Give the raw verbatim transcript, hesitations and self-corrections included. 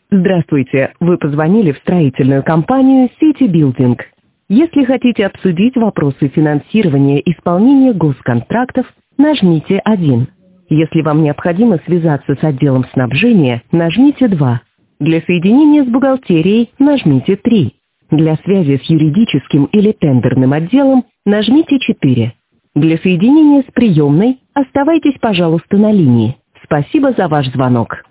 Здравствуйте, вы позвонили в строительную компанию City Building. Если хотите обсудить вопросы финансирования исполнения госконтрактов, нажмите один. Если вам необходимо связаться с отделом снабжения, нажмите два. Для соединения с бухгалтерией нажмите три. Для связи с юридическим или тендерным отделом нажмите четыре. Для соединения с приемной оставайтесь, пожалуйста, на линии. Спасибо за ваш звонок.